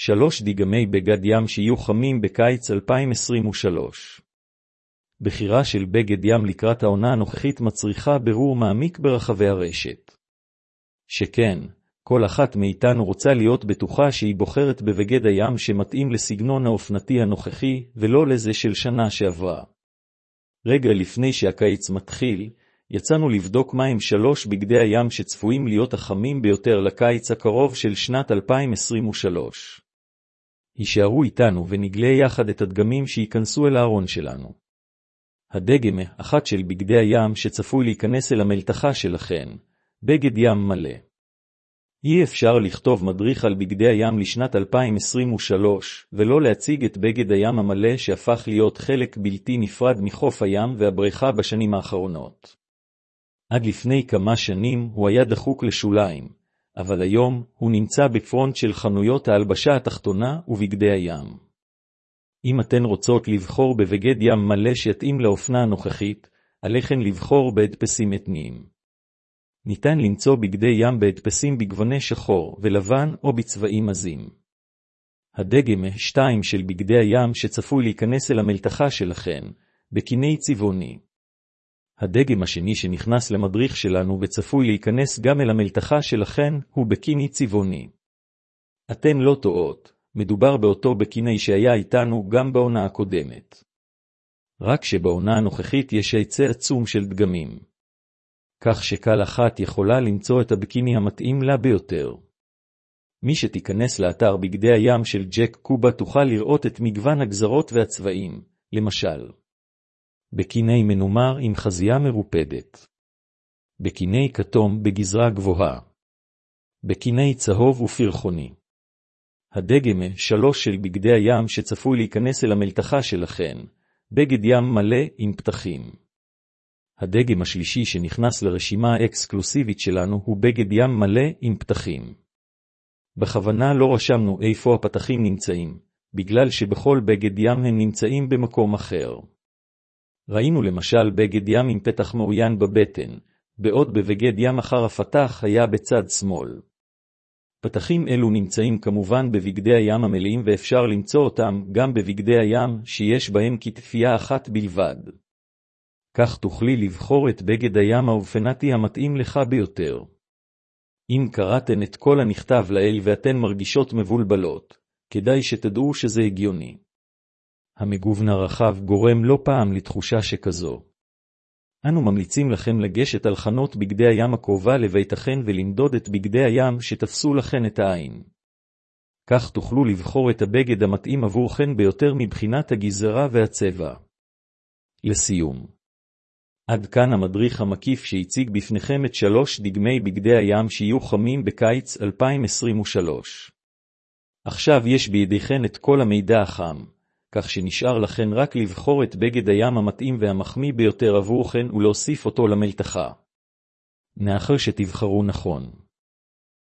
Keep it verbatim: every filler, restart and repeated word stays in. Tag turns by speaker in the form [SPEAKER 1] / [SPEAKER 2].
[SPEAKER 1] שלוש דגמי בגד ים שיהיו חמים בקיץ אלפיים עשרים ושלוש. בחירה של בגד ים לקראת העונה הנוכחית מצריכה ברור מעמיק ברחבי הרשת. שכן, כל אחת מאיתנו רוצה להיות בטוחה שהיא בוחרת בבגד הים שמתאים לסגנון האופנתי הנוכחי ולא לזה של שנה שעברה. רגע לפני שהקיץ מתחיל, יצאנו לבדוק מהם שלוש בגדי הים שצפויים להיות החמים ביותר לקיץ הקרוב של שנת אלפיים עשרים ושלוש. הישארו איתנו ונגלה יחד את הדגמים שייכנסו אל הארון שלנו. הדגם אחת של בגדי הים שצפוי להיכנס אל המלתחה שלכן, בגד ים מלא. אי אפשר לכתוב מדריך על בגדי הים לשנת אלפיים עשרים ושלוש, ולא להציג את בגד הים המלא שהפך להיות חלק בלתי נפרד מחוף הים והבריכה בשנים האחרונות. עד לפני כמה שנים הוא היה דחוק לשוליים, אבל היום הוא נמצא בפרונט של חנויות ההלבשה התחתונה ובגדי הים. אם אתן רוצות לבחור בבגד ים מלא שיתאים לאופנה הנוכחית, עליכן לבחור בהדפסים אתניים. ניתן למצוא בגדי ים בהדפסים בגווני שחור ולבן או בצבעים עזים. הדגם שתיים של בגדי הים שצפוי להיכנס אל המלתחה שלכן, בקיני צבעוני. הדגם השני שנכנס למדריך שלנו וצפוי להיכנס גם אל המלתחה שלכן הוא בקיני צבעוני. אתן לא טועות, מדובר באותו בקיני שהיה איתנו גם בעונה הקודמת. רק שבעונה הנוכחית יש היצע עצום של דגמים. כך שקל אחת יכולה למצוא את הבקיני המתאים לה ביותר. מי שתיכנס לאתר בגדי הים של ג'ק קובה תוכל לראות את מגוון הגזרות והצבעים, למשל. בקיני מנומר עם חזייה מרופדת. בקיני כתום בגזרה גבוהה. בקיני צהוב ופרחוני. הדגם שלוש של בגדי הים שצפוי להיכנס אל המלתחה שלכן, בגד ים מלא עם פתחים. הדגם השלישי שנכנס לרשימה האקסקלוסיבית שלנו הוא בגד ים מלא עם פתחים. בכוונה לא רשמנו איפה הפתחים נמצאים, בגלל שבכל בגד ים הם נמצאים במקום אחר. ראינו למשל בגד ים עם פתח מעוין בבטן, בעוד בבגד ים אחר הפתח היה בצד שמאל. פתחים אלו נמצאים כמובן בבגדי הים המלאים ואפשר למצוא אותם גם בבגדי הים שיש בהם כתפייה אחת בלבד. כך תוכלי לבחור את בגד הים האופנתי המתאים לך ביותר. אם קראתן את כל הנכתב לעיל ואתן מרגישות מבולבלות, כדאי שתדעו שזה הגיוני. המגוון הרחב גורם לא פעם לתחושה שכזו. אנו ממליצים לכם לגשת על חנות בגדי הים הקרובה לביתכן ולמדוד את בגדי הים שתפסו לכן את העין. כך תוכלו לבחור את הבגד המתאים עבורכן ביותר מבחינת הגזרה והצבע. לסיום. עד כאן המדריך המקיף שהציג בפניכם את שלוש דגמי בגדי הים שיהיו חמים בקיץ אלפיים עשרים ושלוש. עכשיו יש בידיכן את כל המידע החם, כך שנשאר לכן רק לבחור את בגד הים המתאים והמחמיא ביותר עבורכן ולהוסיף אותו למלתחה. מאחר שתבחרו נכון.